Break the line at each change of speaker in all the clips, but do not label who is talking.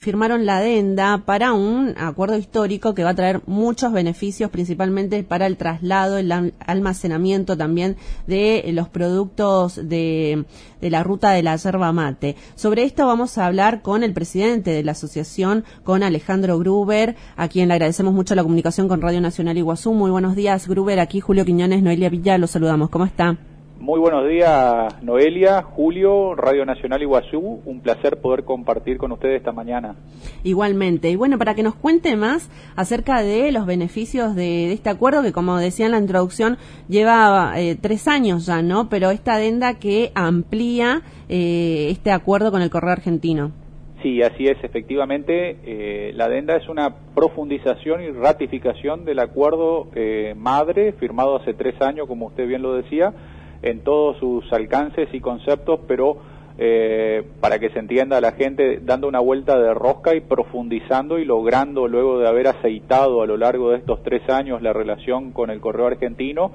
firmaron la adenda para un acuerdo histórico que va a traer muchos beneficios, principalmente para el traslado, el almacenamiento también de los productos de la ruta de la yerba mate. Sobre esto vamos a hablar con el presidente de la asociación, con Alejandro Gruber, a quien le agradecemos mucho la comunicación con Radio Nacional Iguazú. Muy buenos días, Gruber. Aquí Julio Quiñones, Noelia Villa, los saludamos. ¿Cómo está?
Muy buenos días, Noelia, Julio, Radio Nacional Iguazú. Un placer poder compartir con ustedes esta mañana.
Igualmente. Y bueno, para que nos cuente más acerca de los beneficios de este acuerdo, que como decía en la introducción, lleva 3 años ya, ¿no? Pero esta adenda que amplía este acuerdo con el Correo Argentino.
Sí, así es, efectivamente. La adenda es una profundización y ratificación del acuerdo madre, firmado hace 3 años, como usted bien lo decía, en todos sus alcances y conceptos, pero para que se entienda a la gente, dando una vuelta de rosca y profundizando y logrando, luego de haber aceitado a lo largo de estos 3 años la relación con el Correo Argentino,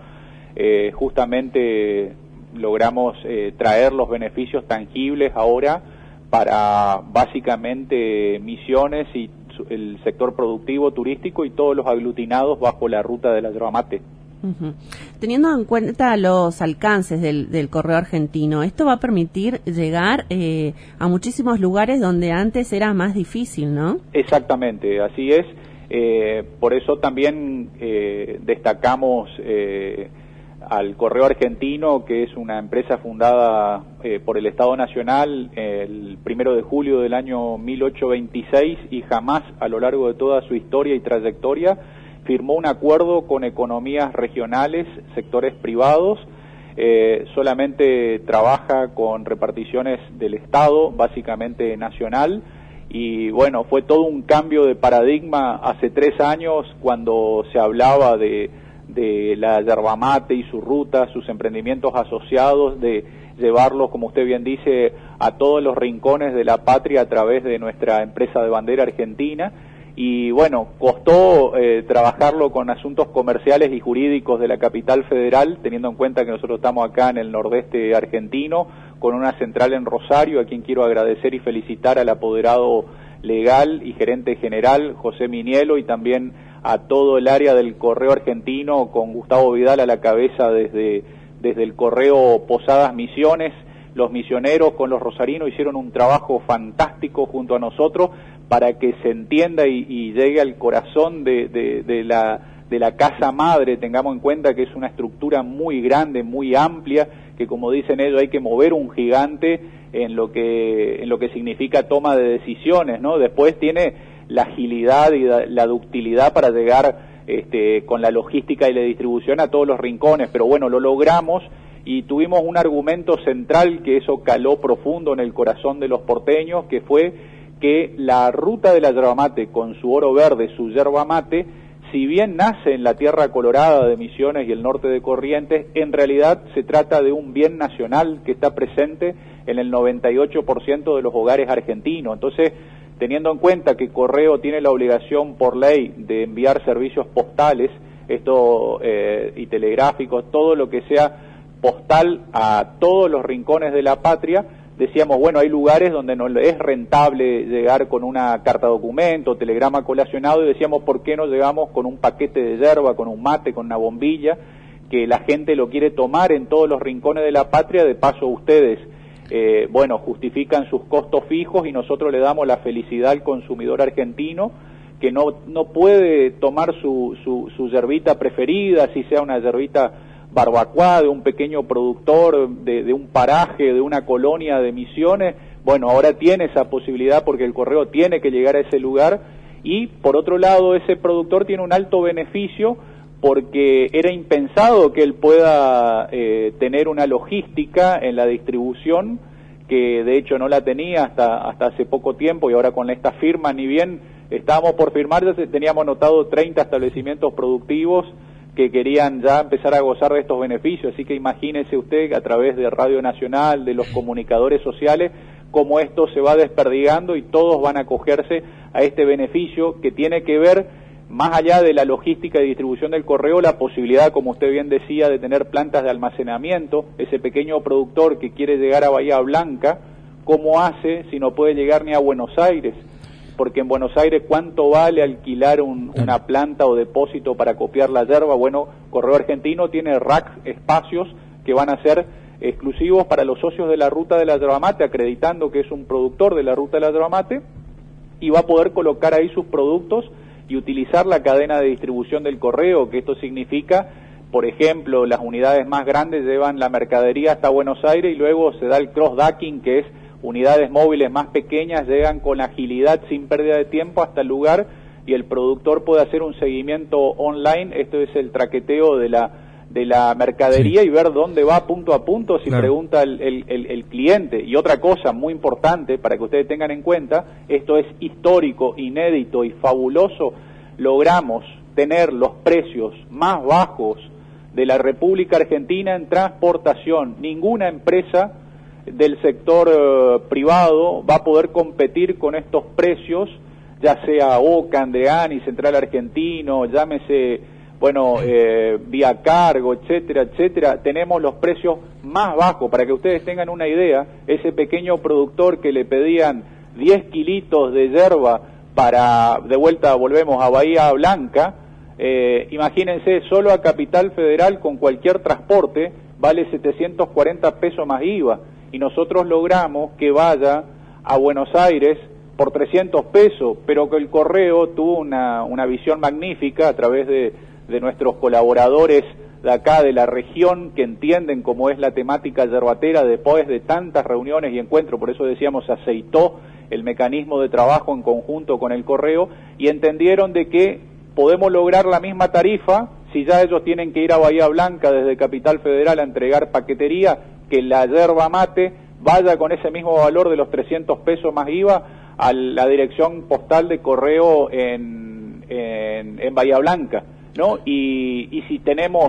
justamente logramos traer los beneficios tangibles ahora para básicamente Misiones y el sector productivo, turístico y todos los aglutinados bajo la ruta de la yerba mate.
Teniendo en cuenta los alcances del Correo Argentino, esto va a permitir llegar a muchísimos lugares donde antes era más difícil, ¿no?
Exactamente, así es. Por eso también destacamos al Correo Argentino, que es una empresa fundada por el Estado Nacional el 1 de julio del año 1826 y jamás a lo largo de toda su historia y trayectoria firmó un acuerdo con economías regionales, sectores privados, solamente trabaja con reparticiones del Estado, básicamente nacional, y bueno, fue todo un cambio de paradigma hace 3 años cuando se hablaba de la yerba mate y su ruta, sus emprendimientos asociados, de llevarlos, como usted bien dice, a todos los rincones de la patria a través de nuestra empresa de bandera argentina. Y bueno, costó trabajarlo con asuntos comerciales y jurídicos de la capital federal, teniendo en cuenta que nosotros estamos acá en el nordeste argentino, con una central en Rosario, a quien quiero agradecer y felicitar al apoderado legal y gerente general, José Minielo, y también a todo el área del Correo Argentino, con Gustavo Vidal a la cabeza desde el Correo Posadas Misiones. Los misioneros con los rosarinos hicieron un trabajo fantástico junto a nosotros para que se entienda y llegue al corazón de la casa madre. Tengamos en cuenta que es una estructura muy grande, muy amplia, que como dicen ellos hay que mover un gigante en lo que significa toma de decisiones, ¿no? Después tiene la agilidad y la ductilidad para llegar con la logística y la distribución a todos los rincones, pero bueno, lo logramos. Y tuvimos un argumento central que eso caló profundo en el corazón de los porteños, que fue que la ruta de la yerba mate, con su oro verde, su yerba mate, si bien nace en la tierra colorada de Misiones y el norte de Corrientes, en realidad se trata de un bien nacional que está presente en el 98% de los hogares argentinos. Entonces, teniendo en cuenta que Correo tiene la obligación por ley de enviar servicios postales, y telegráficos, todo lo que sea postal a todos los rincones de la patria, decíamos, bueno, hay lugares donde no es rentable llegar con una carta documento, telegrama colacionado, y decíamos, ¿por qué no llegamos con un paquete de yerba, con un mate, con una bombilla, que la gente lo quiere tomar en todos los rincones de la patria? De paso ustedes, justifican sus costos fijos y nosotros le damos la felicidad al consumidor argentino, que no puede tomar su yerbita preferida, si sea una yerbita barbacoa de un pequeño productor de un paraje, de una colonia de Misiones. Bueno, ahora tiene esa posibilidad porque el correo tiene que llegar a ese lugar, y por otro lado ese productor tiene un alto beneficio porque era impensado que él pueda tener una logística en la distribución, que de hecho no la tenía hasta hace poco tiempo, y ahora con esta firma, ni bien estábamos por firmar, ya teníamos anotado 30 establecimientos productivos que querían ya empezar a gozar de estos beneficios. Así que imagínese usted, a través de Radio Nacional, de los comunicadores sociales, cómo esto se va desperdigando y todos van a acogerse a este beneficio que tiene que ver, más allá de la logística y distribución del correo, la posibilidad, como usted bien decía, de tener plantas de almacenamiento. Ese pequeño productor que quiere llegar a Bahía Blanca, ¿cómo hace si no puede llegar ni a Buenos Aires? porque en Buenos Aires, ¿cuánto vale alquilar una planta o depósito para copiar la yerba? Bueno, Correo Argentino tiene racks, espacios que van a ser exclusivos para los socios de la Ruta de la Yerba Mate, acreditando que es un productor de la Ruta de la Yerba Mate, y va a poder colocar ahí sus productos y utilizar la cadena de distribución del correo, que esto significa, por ejemplo, las unidades más grandes llevan la mercadería hasta Buenos Aires y luego se da el cross-docking, que es unidades móviles más pequeñas, llegan con agilidad, sin pérdida de tiempo, hasta el lugar y el productor puede hacer un seguimiento online. Esto es el traqueteo de la mercadería, sí, y ver dónde va punto a punto, si pregunta el cliente. Y otra cosa muy importante para que ustedes tengan en cuenta, esto es histórico, inédito y fabuloso, logramos tener los precios más bajos de la República Argentina en transportación. Ninguna empresa del sector privado va a poder competir con estos precios, ya sea OCA, Andreani, Central Argentino, llámese, bueno, Vía Cargo, etcétera, etcétera. Tenemos los precios más bajos. Para que ustedes tengan una idea, ese pequeño productor que le pedían 10 kilitos de yerba para, de vuelta volvemos a Bahía Blanca, imagínense, solo a Capital Federal con cualquier transporte vale 740 pesos más IVA, y nosotros logramos que vaya a Buenos Aires por 300 pesos, pero que el correo tuvo una visión magnífica a través de nuestros colaboradores de acá, de la región, que entienden cómo es la temática yerbatera después de tantas reuniones y encuentros. Por eso decíamos, se aceitó el mecanismo de trabajo en conjunto con el correo, y entendieron de que podemos lograr la misma tarifa si ya ellos tienen que ir a Bahía Blanca desde Capital Federal a entregar paquetería, que la yerba mate vaya con ese mismo valor de los 300 pesos más IVA a la dirección postal de correo en Bahía Blanca, ¿no? Y si tenemos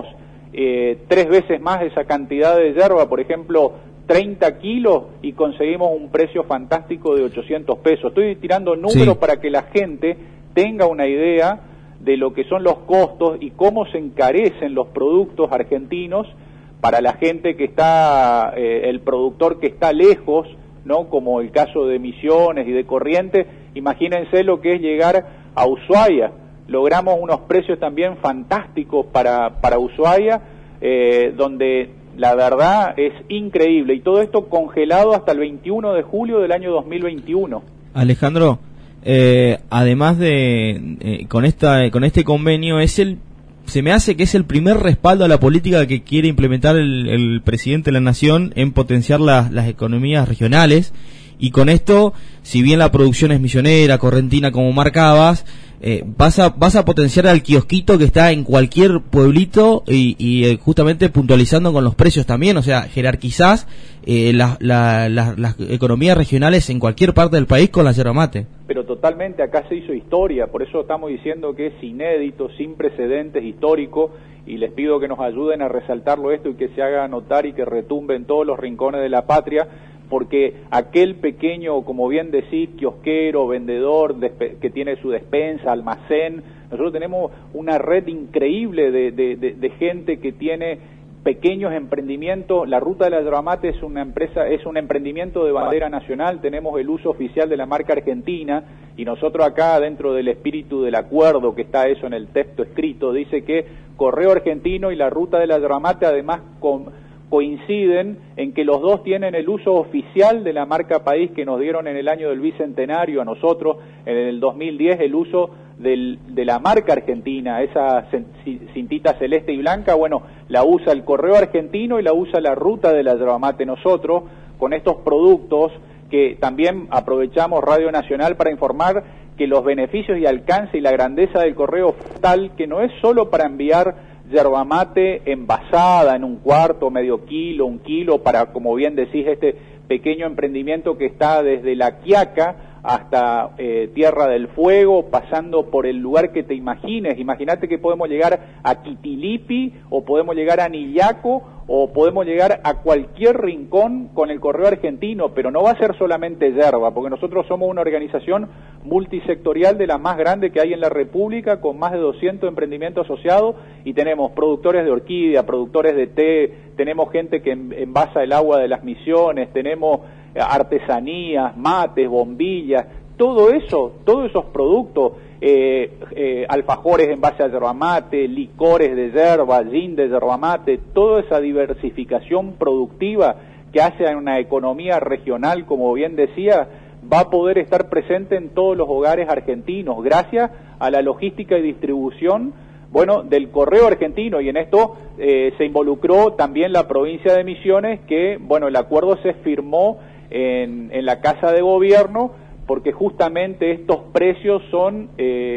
3 veces más esa cantidad de yerba, por ejemplo, 30 kilos, y conseguimos un precio fantástico de 800 pesos. Estoy tirando números, sí, para que la gente tenga una idea de lo que son los costos y cómo se encarecen los productos argentinos para la gente que está, el productor que está lejos, ¿no? Como el caso de Misiones y de Corrientes. Imagínense lo que es llegar a Ushuaia. Logramos unos precios también fantásticos para Ushuaia, donde la verdad es increíble, y todo esto congelado hasta el 21 de julio del año 2021.
Alejandro, además de con este convenio, se me hace que es el primer respaldo a la política que quiere implementar el presidente de la Nación en potenciar las economías regionales, y con esto, si bien la producción es misionera, correntina, como marcabas, vas a potenciar al kiosquito que está en cualquier pueblito, y justamente puntualizando con los precios también, o sea, jerarquizás las economías regionales en cualquier parte del país con la yerba mate.
Pero totalmente, acá se hizo historia, por eso estamos diciendo que es inédito, sin precedentes, histórico, y les pido que nos ayuden a resaltarlo esto y que se haga notar y que retumbe en todos los rincones de la patria, porque aquel pequeño, como bien decís, kiosquero, vendedor, que tiene su despensa, almacén, nosotros tenemos una red increíble de gente que tiene pequeños emprendimientos. La Ruta de la Yerba Mate es una empresa, es un emprendimiento de bandera nacional. Tenemos el uso oficial de la marca argentina, y nosotros acá, dentro del espíritu del acuerdo, que está eso en el texto escrito, dice que Correo Argentino y la Ruta de la Yerba Mate además coinciden en que los dos tienen el uso oficial de la marca país que nos dieron en el año del Bicentenario a nosotros, en el 2010, el uso de la marca argentina, esa cintita celeste y blanca. Bueno, la usa el Correo Argentino y la usa la Ruta de la Yerba Mate nosotros, con estos productos que también aprovechamos Radio Nacional para informar que los beneficios y alcance y la grandeza del correo tal que no es solo para enviar yerba mate envasada en un cuarto, medio kilo, 1 kilo, para, como bien decís, este pequeño emprendimiento que está desde La Quiaca hasta Tierra del Fuego, pasando por el lugar que te imagines. Imagínate que podemos llegar a Quitilipi, o podemos llegar a Nillaco, o podemos llegar a cualquier rincón con el Correo Argentino, pero no va a ser solamente yerba, porque nosotros somos una organización multisectorial de las más grandes que hay en la República, con más de 200 emprendimientos asociados, y tenemos productores de orquídea, productores de té, tenemos gente que envasa el agua de las Misiones, tenemos artesanías, mates, bombillas, todo eso, todos esos productos, alfajores en base a yerba mate, licores de yerba, gin de yerba mate, toda esa diversificación productiva que hace a una economía regional, como bien decía, va a poder estar presente en todos los hogares argentinos, gracias a la logística y distribución, bueno, del Correo Argentino, y en esto se involucró también la provincia de Misiones, que, bueno, el acuerdo se firmó en la Casa de Gobierno, porque justamente estos precios son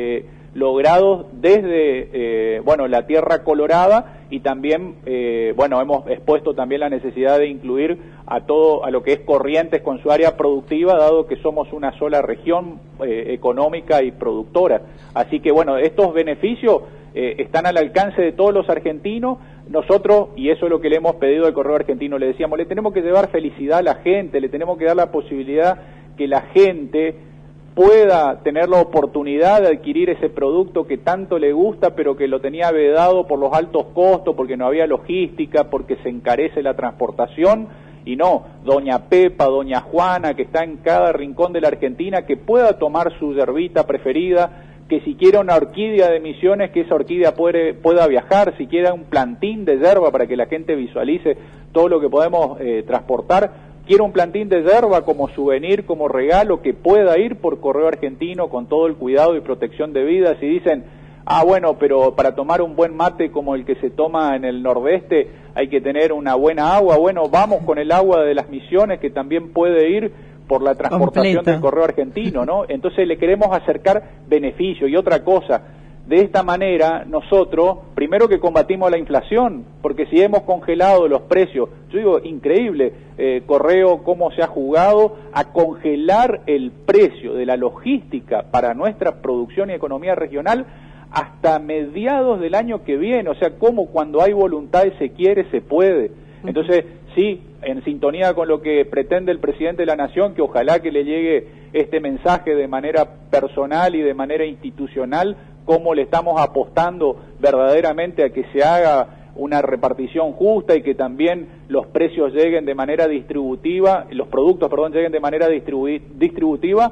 logrados desde, bueno, la Tierra Colorada, y también, bueno, hemos expuesto también la necesidad de incluir a lo que es Corrientes con su área productiva, dado que somos una sola región económica y productora. Así que, bueno, estos beneficios están al alcance de todos los argentinos. Nosotros, y eso es lo que le hemos pedido al Correo Argentino, le decíamos, le tenemos que llevar felicidad a la gente, le tenemos que dar la posibilidad que la gente pueda tener la oportunidad de adquirir ese producto que tanto le gusta, pero que lo tenía vedado por los altos costos, porque no había logística, porque se encarece la transportación. Y no, doña Pepa, doña Juana, que está en cada rincón de la Argentina, que pueda tomar su yerbita preferida, que si quiere una orquídea de Misiones, que esa orquídea pueda viajar, si quiere un plantín de yerba para que la gente visualice todo lo que podemos transportar. Quiero un plantín de yerba como souvenir, como regalo, que pueda ir por Correo Argentino con todo el cuidado y protección debida. Si dicen, bueno, pero para tomar un buen mate como el que se toma en el nordeste hay que tener una buena agua, bueno, vamos con el agua de las Misiones, que también puede ir por la transportación completa del Correo Argentino, ¿no? Entonces le queremos acercar beneficio. Y otra cosa, de esta manera nosotros, primero que combatimos la inflación, porque si hemos congelado los precios, yo digo, increíble, Correo, cómo se ha jugado a congelar el precio de la logística para nuestra producción y economía regional hasta mediados del año que viene. O sea, como cuando hay voluntad y se quiere, se puede. Entonces, sí, en sintonía con lo que pretende el presidente de la Nación, que ojalá que le llegue este mensaje de manera personal y de manera institucional, cómo le estamos apostando verdaderamente a que se haga una repartición justa y que también los precios lleguen de manera distributiva, los productos, perdón, lleguen de manera distributiva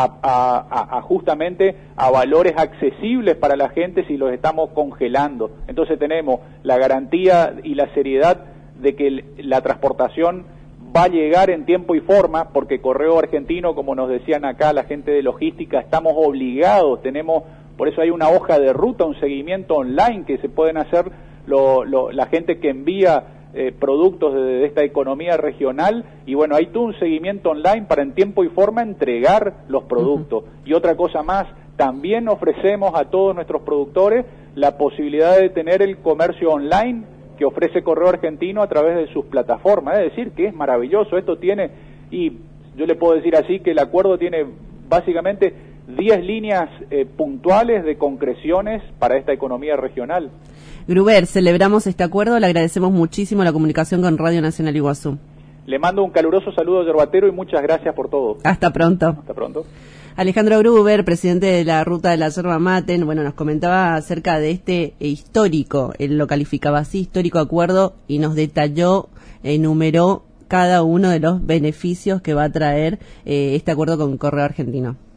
a justamente a valores accesibles para la gente si los estamos congelando. Entonces tenemos la garantía y la seriedad de que la transportación va a llegar en tiempo y forma, porque Correo Argentino, como nos decían acá la gente de logística, estamos obligados, por eso hay una hoja de ruta, un seguimiento online que se pueden hacer la gente que envía productos de esta economía regional, y bueno, hay todo un seguimiento online para en tiempo y forma entregar los productos. Y otra cosa más, también ofrecemos a todos nuestros productores la posibilidad de tener el comercio online que ofrece Correo Argentino a través de sus plataformas. Es decir, que es maravilloso, esto tiene, y yo le puedo decir así, que el acuerdo tiene básicamente 10 líneas puntuales de concreciones para esta economía regional.
Gruber, celebramos este acuerdo, le agradecemos muchísimo la comunicación con Radio Nacional Iguazú.
Le mando un caluroso saludo, yerbatero, y muchas gracias por todo.
Hasta pronto.
Hasta pronto.
Alejandro Gruber, presidente de la Ruta de la Yerba Mate, bueno, nos comentaba acerca de este histórico, él lo calificaba así, histórico acuerdo, y nos detalló, enumeró cada uno de los beneficios que va a traer este acuerdo con Correo Argentino.